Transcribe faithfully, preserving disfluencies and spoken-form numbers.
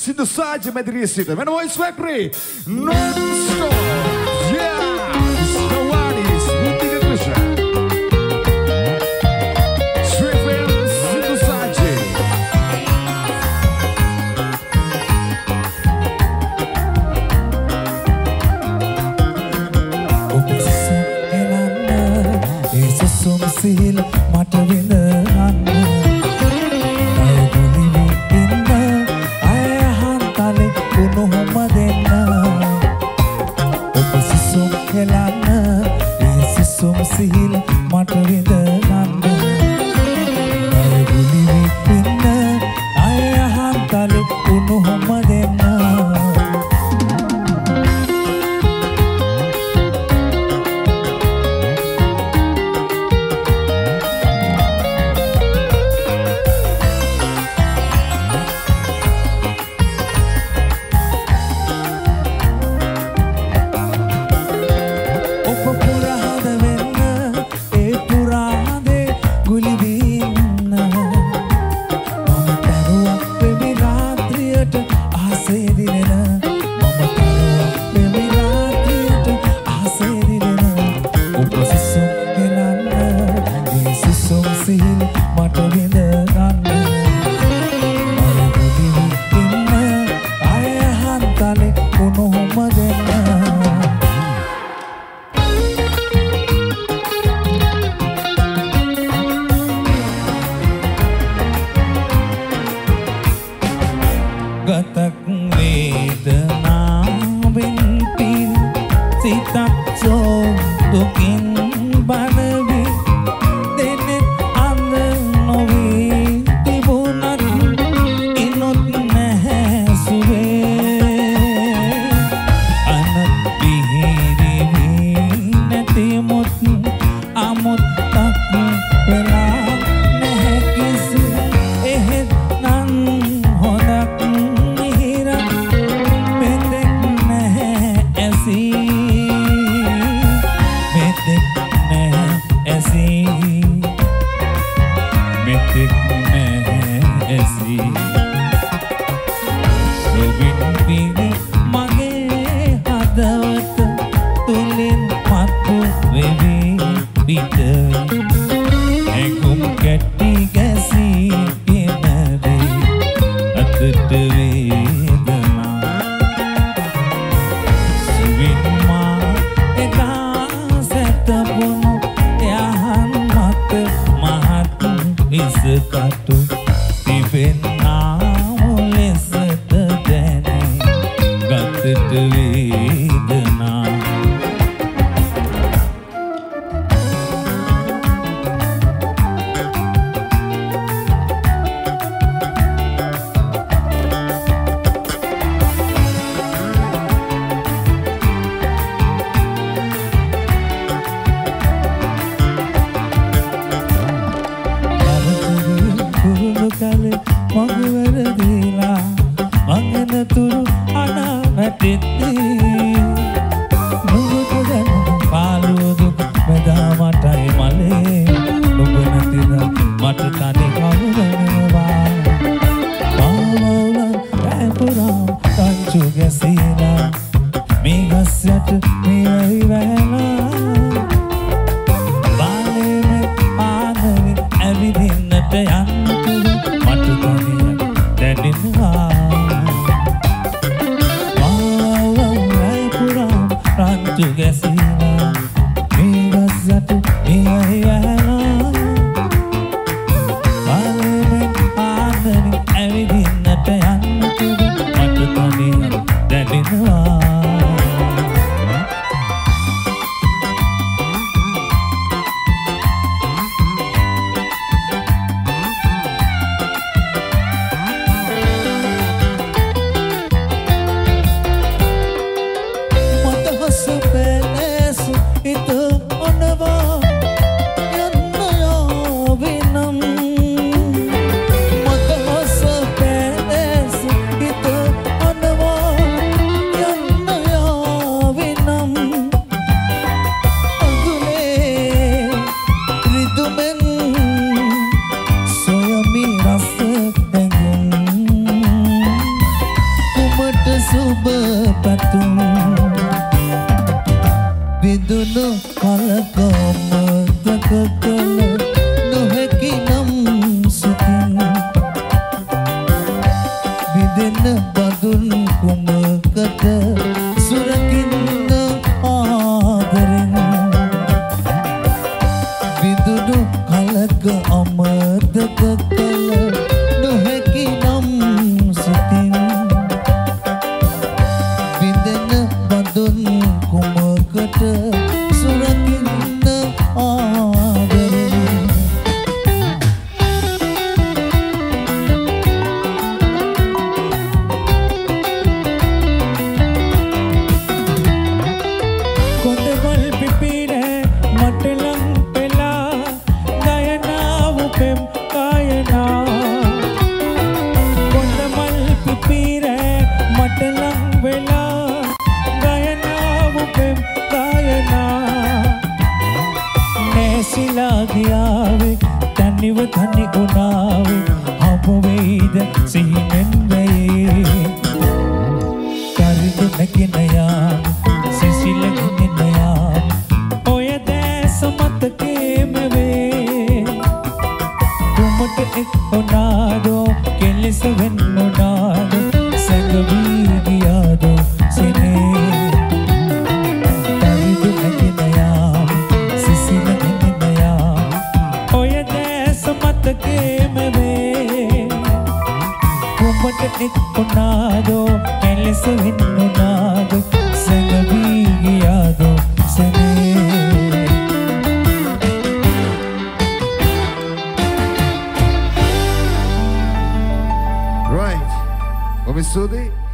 Situ saja Madrid situ. Man Voice Factory non-stop. Yeah, this is the one is Mutika Krishna. Sweet friends, situ saja. Obisu helana, esosum sil mata winana. Sihil mata winda nanda ay guli winna ay hantale unu homa denna සුබ පැතුම් විදුණු කලකම තක කළ නොහැකි නම් සිතින් විදෙන බඳුන් කුමකට සුරකින්න ආදරෙන් විදුණු කලක අමතක කළ නොහැකි නම් සිතින් විදෙන බඳුන් කුමකට සුරකින්න ආදරෙන් කොඳවල් පිපිර මට ලං වෙලා ගයනාව පෙම් ගයනා කොඳවල් පිපිර මට ලං වෙලා ගයනාව පෙම් ගයනා නැසිලා ගියාවේ තනිව තනි උනාවේ හමු වෙයිද සිහිනෙන් වෙයි කරිදු නැගෙන යාම සිසිලගෙන යාම ඔය දැස මතකේම වේ කුමට එක් උනාදෝ කෙලෙස වෙන් උනාදෝ සැඟවී ගියාදෝ සිනේ කරිදු නැගෙන යාම සිසිලගෙන යාම ඔය දැස මතකේම වේ කුමට එක් උනාදෝ කෙලෙස වෙන් උනාදෝ සැඟවී ගියාදෝ සනේ Right. Bobby Sudi.